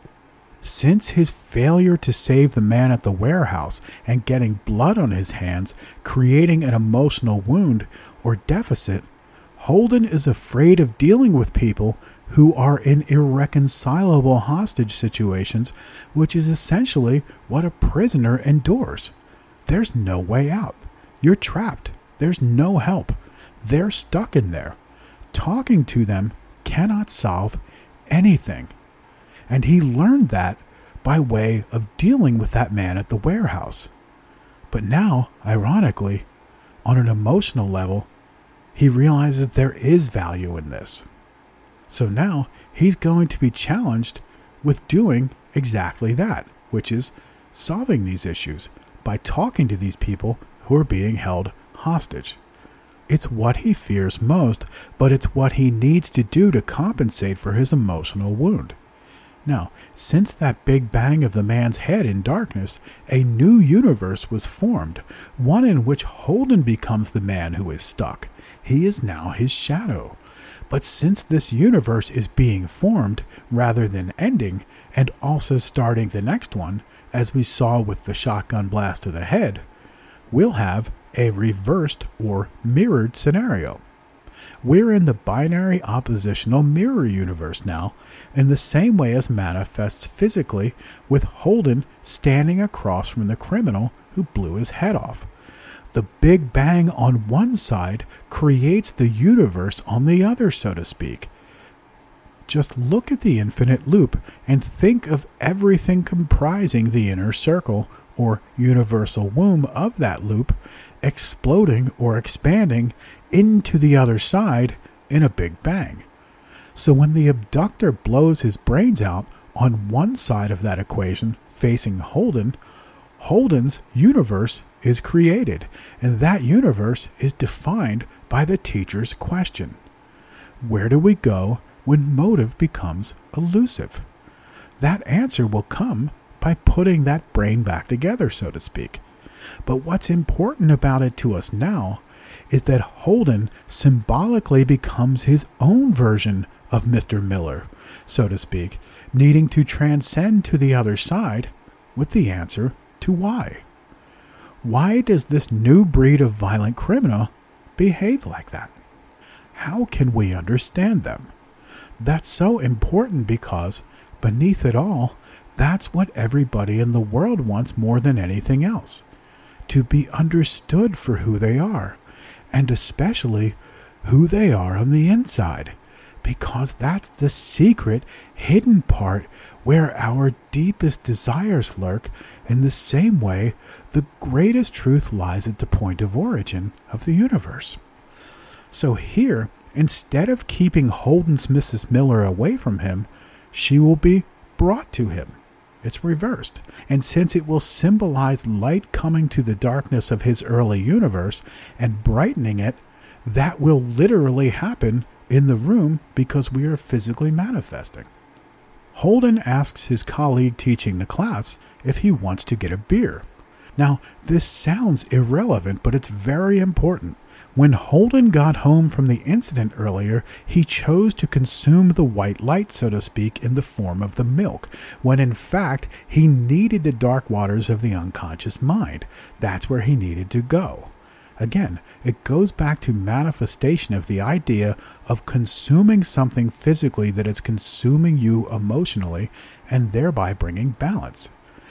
Since his failure to save the man at the warehouse and getting blood on his hands, creating an emotional wound or deficit, Holden is afraid of dealing with people who are in irreconcilable hostage situations, which is essentially what a prisoner endures. There's no way out. You're trapped. There's no help. They're stuck in there. Talking to them cannot solve anything. And he learned that by way of dealing with that man at the warehouse. But now, ironically, on an emotional level, he realizes there is value in this. So now he's going to be challenged with doing exactly that, which is solving these issues by talking to these people who are being held hostage. It's what he fears most, but it's what he needs to do to compensate for his emotional wound. Now, since that big bang of the man's head in darkness, a new universe was formed, one in which Holden becomes the man who is stuck. He is now his shadow. But since this universe is being formed rather than ending, and also starting the next one, as we saw with the shotgun blast to the head, we'll have a reversed or mirrored scenario. We're in the binary oppositional mirror universe now, in the same way as manifests physically, with Holden standing across from the criminal who blew his head off. The Big Bang on one side creates the universe on the other, so to speak. Just look at the infinite loop and think of everything comprising the inner circle or universal womb of that loop exploding or expanding into the other side in a Big Bang. So when the abductor blows his brains out on one side of that equation facing Holden, Holden's universe is created, and that universe is defined by the teacher's question. Where do we go when motive becomes elusive? That answer will come by putting that brain back together, so to speak. But what's important about it to us now is that Holden symbolically becomes his own version of Mr. Miller, so to speak, needing to transcend to the other side with the answer to why. Why does this new breed of violent criminal behave like that? How can we understand them? That's so important because, beneath it all, that's what everybody in the world wants more than anything else. To be understood for who they are, and especially who they are on the inside, because that's the secret, hidden part where our deepest desires lurk. In the same way, the greatest truth lies at the point of origin of the universe. So here, instead of keeping Holden's Mrs. Miller away from him, she will be brought to him. It's reversed. And since it will symbolize light coming to the darkness of his early universe and brightening it, that will literally happen in the room because we are physically manifesting. Holden asks his colleague teaching the class if he wants to get a beer. Now, this sounds irrelevant, but it's very important. When Holden got home from the incident earlier, he chose to consume the white light, so to speak, in the form of the milk, when in fact he needed the dark waters of the unconscious mind. That's where he needed to go. Again, it goes back to manifestation of the idea of consuming something physically that is consuming you emotionally and thereby bringing balance.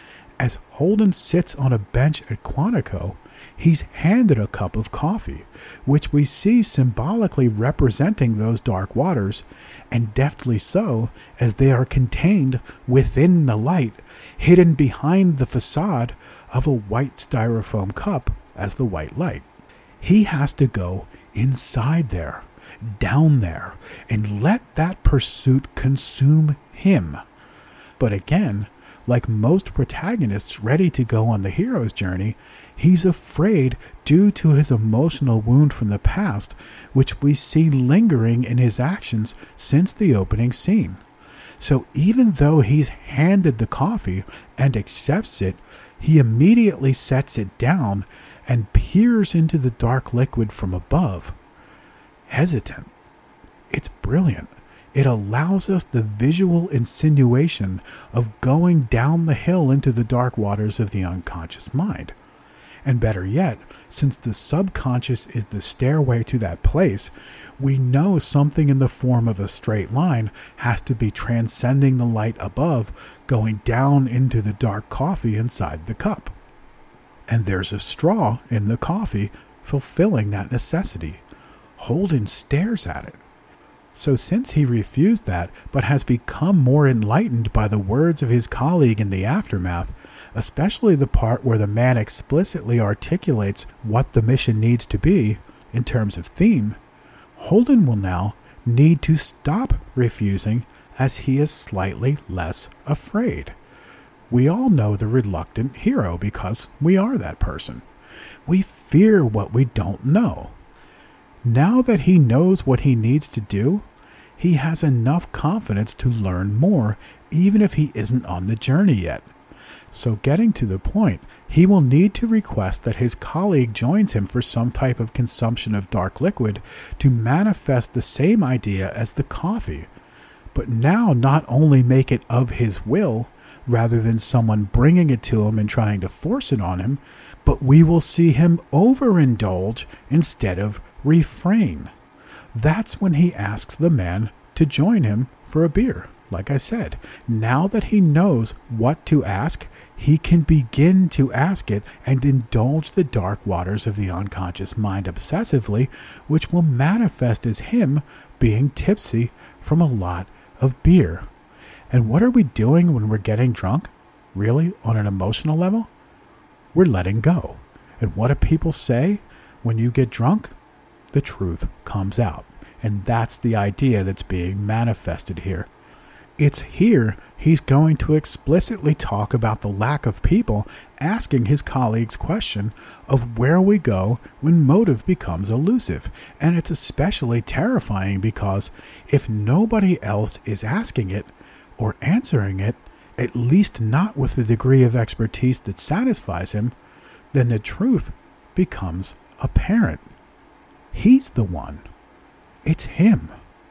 As Holden sits on a bench at Quantico, he's handed a cup of coffee, which we see symbolically representing those dark waters, and deftly so, as they are contained within the light, hidden behind the facade of a white styrofoam cup as the white light. He has to go inside there, down there, and let that pursuit consume him. But again, like most protagonists ready to go on the hero's journey, he's afraid due to his emotional wound from the past, which we see lingering in his actions since the opening scene. So even though he's handed the coffee and accepts it, he immediately sets it down and peers into the dark liquid from above. Hesitant. It's brilliant. It allows us the visual insinuation of going down the hill into the dark waters of the unconscious mind. And better yet, since the subconscious is the stairway to that place, we know something in the form of a straight line has to be transcending the light above, going down into the dark coffee inside the cup. And there's a straw in the coffee fulfilling that necessity. Holden stares at it. So since he refused that, but has become more enlightened by the words of his colleague in the aftermath, especially the part where the man explicitly articulates what the mission needs to be in terms of theme, Holden will now need to stop refusing as he is slightly less afraid. We all know the reluctant hero because we are that person. We fear what we don't know. Now that he knows what he needs to do, he has enough confidence to learn more, even if he isn't on the journey yet. So getting to the point, he will need to request that his colleague joins him for some type of consumption of dark liquid to manifest the same idea as the coffee, but now not only make it of his will, rather than someone bringing it to him and trying to force it on him, but we will see him overindulge instead of refrain. That's when he asks the man to join him for a beer. Like I said, now that he knows what to ask, he can begin to ask it and indulge the dark waters of the unconscious mind obsessively, which will manifest as him being tipsy from a lot of beer. And what are we doing when we're getting drunk? Really, on an emotional level? We're letting go. And what do people say when you get drunk? The truth comes out. And that's the idea that's being manifested here. It's here he's going to explicitly talk about the lack of people asking his colleague's question of where we go when motive becomes elusive. And it's especially terrifying because if nobody else is asking it or answering it, at least not with the degree of expertise that satisfies him, then the truth becomes apparent. He's the one. It's him.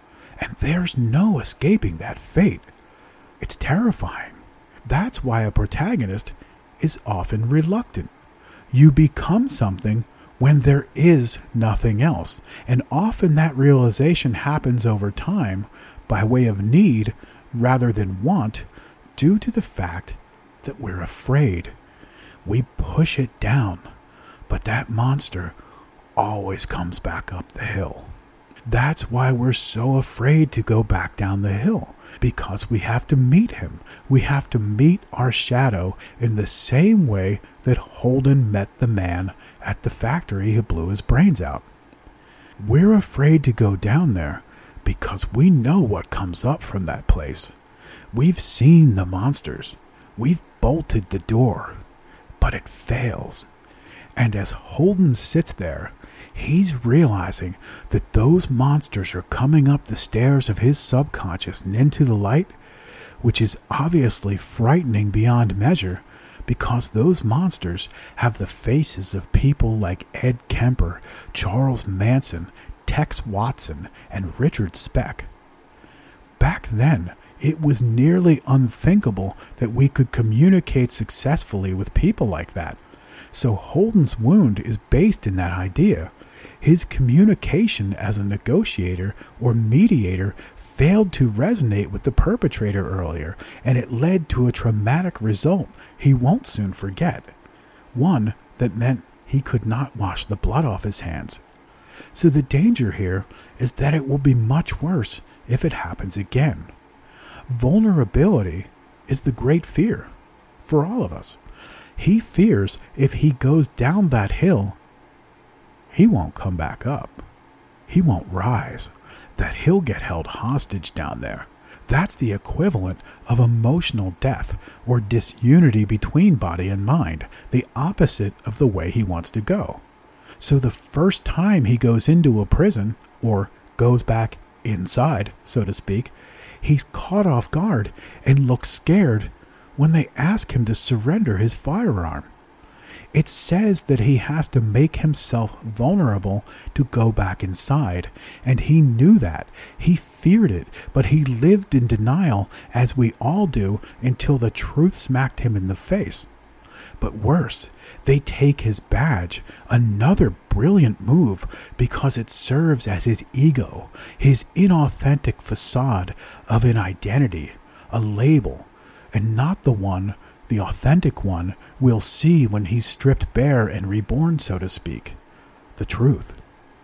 And there's no escaping that fate. It's terrifying. That's why a protagonist is often reluctant. You become something when there is nothing else. And often that realization happens over time by way of need rather than want, due to the fact that we're afraid. We push it down, but that monster always comes back up the hill. That's why we're so afraid to go back down the hill, because we have to meet him. We have to meet our shadow in the same way that Holden met the man at the factory who blew his brains out. We're afraid to go down there because we know what comes up from that place. We've seen the monsters. We've bolted the door, but it fails. And as Holden sits there, he's realizing that those monsters are coming up the stairs of his subconscious and into the light, which is obviously frightening beyond measure, because those monsters have the faces of people like Ed Kemper, Charles Manson, Tex Watson, and Richard Speck. Back then, it was nearly unthinkable that we could communicate successfully with people like that. So Holden's wound is based in that idea. His communication as a negotiator or mediator failed to resonate with the perpetrator earlier, and it led to a traumatic result he won't soon forget. One that meant he could not wash the blood off his hands. So the danger here is that it will be much worse if it happens again. Vulnerability is the great fear for all of us. He fears if he goes down that hill, he won't come back up. He won't rise. That he'll get held hostage down there. That's the equivalent of emotional death or disunity between body and mind, the opposite of the way he wants to go. So the first time he goes into a prison, or goes back inside, so to speak, he's caught off guard and looks scared when they ask him to surrender his firearm. It says that he has to make himself vulnerable to go back inside, and he knew that. He feared it, but he lived in denial, as we all do, until the truth smacked him in the face. But worse, they take his badge, another brilliant move, because it serves as his ego, his inauthentic facade of an identity, a label, and not the authentic one we'll see when he's stripped bare and reborn, so to speak, the truth.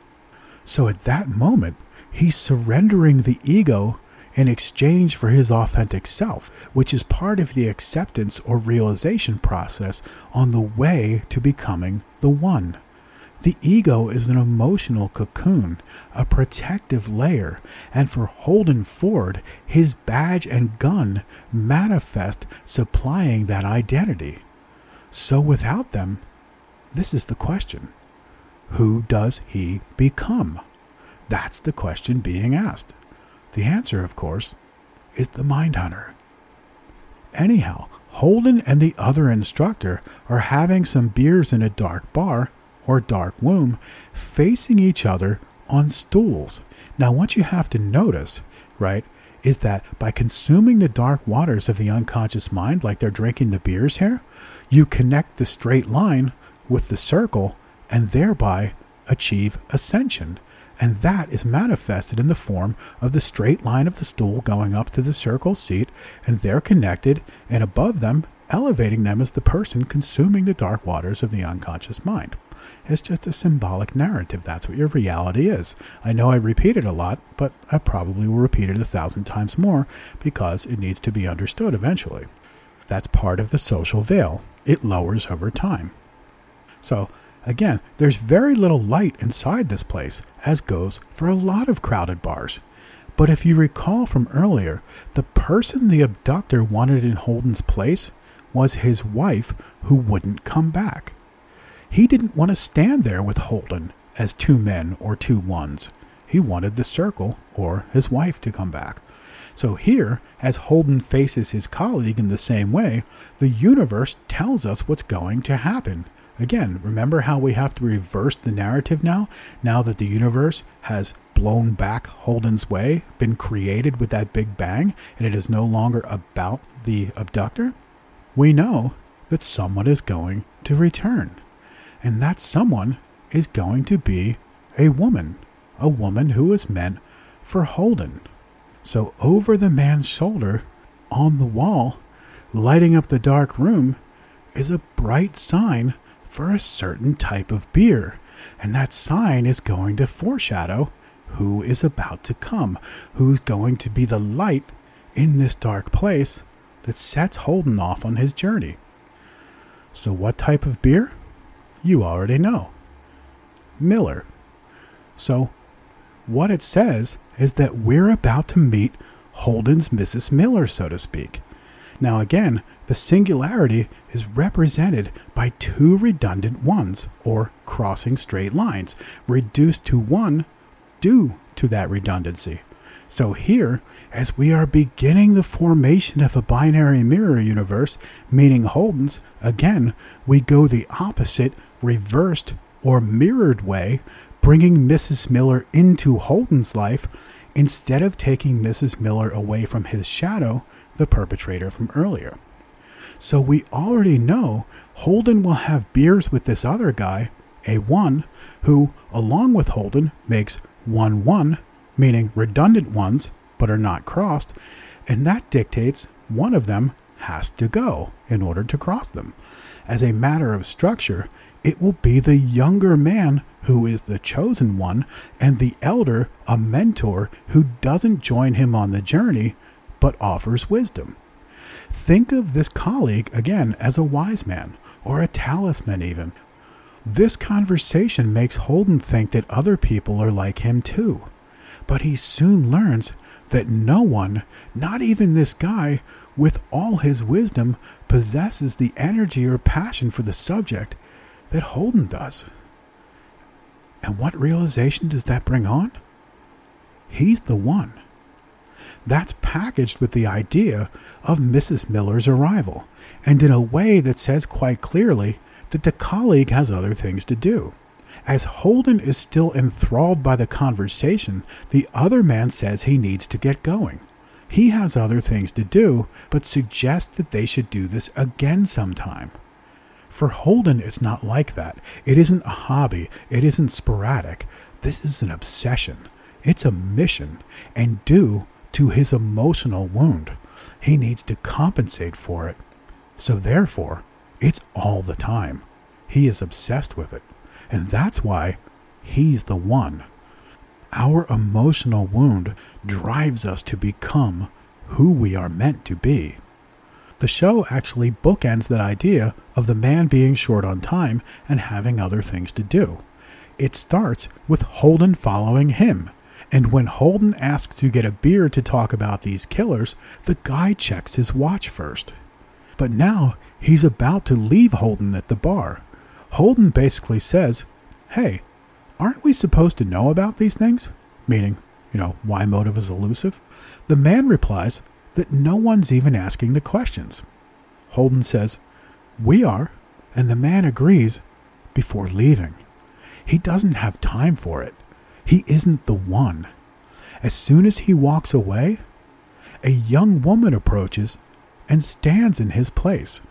So at that moment, he's surrendering the ego in exchange for his authentic self, which is part of the acceptance or realization process on the way to becoming the one. The ego is an emotional cocoon, a protective layer, and for Holden Ford, his badge and gun manifest supplying that identity. So without them, this is the question. Who does he become? That's the question being asked. The answer, of course, is the Mindhunter. Anyhow, Holden and the other instructor are having some beers in a dark bar, or dark womb, facing each other on stools. Now, what you have to notice, right, is that by consuming the dark waters of the unconscious mind, like they're drinking the beers here, you connect the straight line with the circle and thereby achieve ascension. And that is manifested in the form of the straight line of the stool going up to the circle seat, and they're connected, and above them, elevating them as the person consuming the dark waters of the unconscious mind. It's just a symbolic narrative. That's what your reality is. I know I repeat it a lot, but I probably will repeat it 1,000 times more because it needs to be understood eventually. That's part of the social veil. It lowers over time. So, again, there's very little light inside this place, as goes for a lot of crowded bars. But if you recall from earlier, the person the abductor wanted in Holden's place was his wife, who wouldn't come back. He didn't want to stand there with Holden as two men or two ones. He wanted the circle or his wife to come back. So here, as Holden faces his colleague in the same way, the universe tells us what's going to happen. Again, remember how we have to reverse the narrative now that the universe has blown back Holden's way been created with that Big Bang, and it is no longer about the abductor, we know that someone is going to return. And that someone is going to be a woman who is meant for Holden. So over the man's shoulder, on the wall, lighting up the dark room, is a bright sign for a certain type of beer. And that sign is going to foreshadow who is about to come, who's going to be the light in this dark place that sets Holden off on his journey. So what type of beer? You already know. Miller. So what it says is that we're about to meet Holden's Mrs. Miller, so to speak. Now again, the singularity is represented by two redundant ones, or crossing straight lines, reduced to one due to that redundancy. So here, as we are beginning the formation of a binary mirror universe, meaning Holden's, again, we go the opposite, reversed, or mirrored way, bringing Mrs. Miller into Holden's life, instead of taking Mrs. Miller away from his shadow, the perpetrator from earlier. So we already know Holden will have beers with this other guy, A1, who, along with Holden, makes 1-1, meaning redundant ones, but are not crossed, and that dictates one of them has to go in order to cross them. As a matter of structure, it will be the younger man who is the chosen one, and the elder, a mentor, who doesn't join him on the journey, but offers wisdom. Think of this colleague, again, as a wise man, or a talisman even. This conversation makes Holden think that other people are like him too. But he soon learns that no one, not even this guy, with all his wisdom, possesses the energy or passion for the subject that Holden does. And what realization does that bring on? He's the one. That's packaged with the idea of Mrs. Miller's arrival, and in a way that says quite clearly that the colleague has other things to do. As Holden is still enthralled by the conversation, the other man says he needs to get going. He has other things to do, but suggests that they should do this again sometime. For Holden, it's not like that. It isn't a hobby. It isn't sporadic. This is an obsession. It's a mission, and due to his emotional wound, he needs to compensate for it. So therefore, it's all the time. He is obsessed with it. And that's why he's the one. Our emotional wound drives us to become who we are meant to be. The show actually bookends that idea of the man being short on time and having other things to do. It starts with Holden following him. And when Holden asks to get a beer to talk about these killers, the guy checks his watch first. But now he's about to leave Holden at the bar. Holden basically says, "Hey, aren't we supposed to know about these things?" Meaning, why motive is elusive. The man replies that no one's even asking the questions. Holden says, "We are," and the man agrees before leaving. He doesn't have time for it. He isn't the one. As soon as he walks away, a young woman approaches and stands in his place.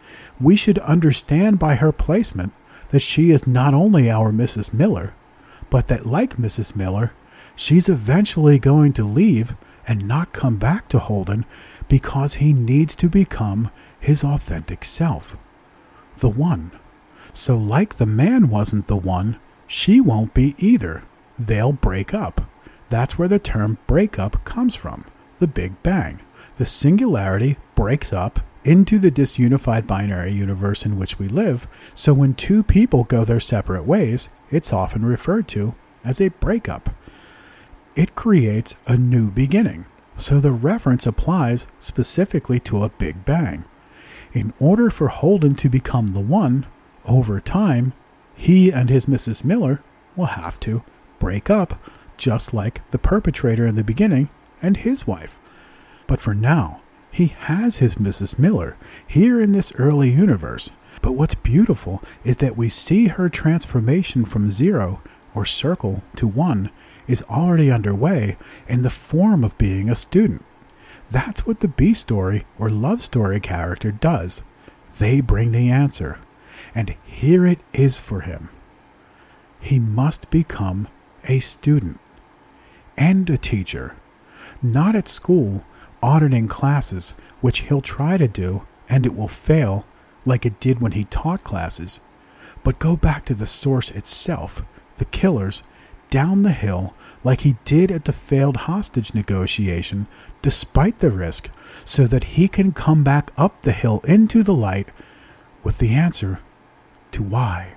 We should understand by her placement that she is not only our Mrs. Miller, but that, like Mrs. Miller, she's eventually going to leave and not come back to Holden because he needs to become his authentic self, the one. So like the man wasn't the one, she won't be either. They'll break up. That's where the term breakup comes from, the Big Bang. The singularity breaks up into the disunified binary universe in which we live, so when two people go their separate ways, it's often referred to as a breakup. It creates a new beginning, so the reference applies specifically to a Big Bang. In order for Holden to become the one, over time, he and his Mrs. Miller will have to break up, just like the perpetrator in the beginning and his wife. But for now, he has his Mrs. Miller here in this early universe. But what's beautiful is that we see her transformation from 0 or circle to 1 is already underway in the form of being a student. That's what the B story or love story character does. They bring the answer, and here it is for him. He must become a student and a teacher, not at school auditing classes, which he'll try to do and it will fail like it did when he taught classes, but go back to the source itself, the killers, down the hill like he did at the failed hostage negotiation despite the risk, so that he can come back up the hill into the light with the answer to why.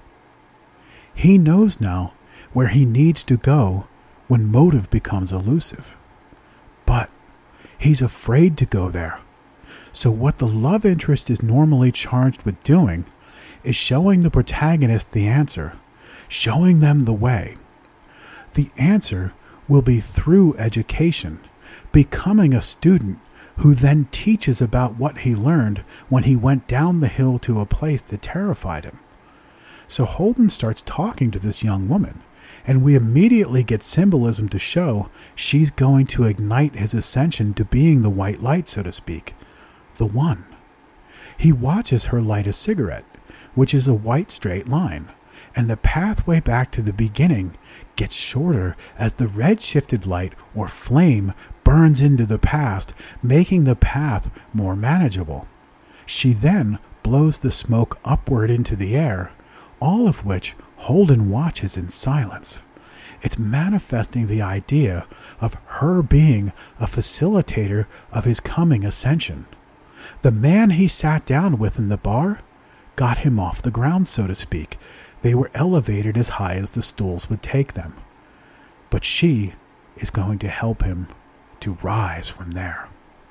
He knows now where he needs to go when motive becomes elusive. But he's afraid to go there. So what the love interest is normally charged with doing is showing the protagonist the answer, showing them the way. The answer will be through education, becoming a student who then teaches about what he learned when he went down the hill to a place that terrified him. So Holden starts talking to this young woman, and we immediately get symbolism to show she's going to ignite his ascension to being the white light, so to speak, the one. He watches her light a cigarette, which is a white straight line, and the pathway back to the beginning gets shorter as the red-shifted light or flame burns into the past, making the path more manageable. She then blows the smoke upward into the air, all of which Holden watches in silence. It's manifesting the idea of her being a facilitator of his coming ascension. The man he sat down with in the bar got him off the ground, so to speak. They were elevated as high as the stools would take them. But she is going to help him to rise from there.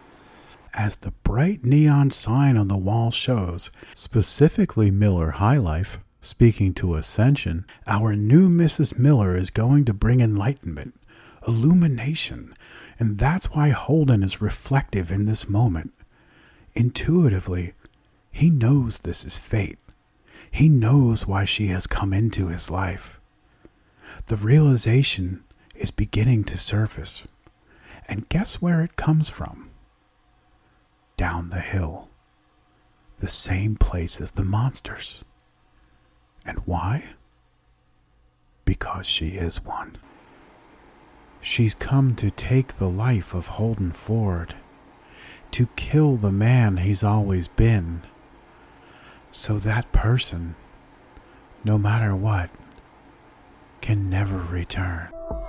As the bright neon sign on the wall shows, specifically Miller High Life, speaking to ascension, our new Mrs. Miller is going to bring enlightenment, illumination, and that's why Holden is reflective in this moment. Intuitively, he knows this is fate. He knows why she has come into his life. The realization is beginning to surface. And guess where it comes from? Down the hill. The same place as the monsters. And why? Because she is one. She's come to take the life of Holden Ford, to kill the man he's always been, so that person, no matter what, can never return.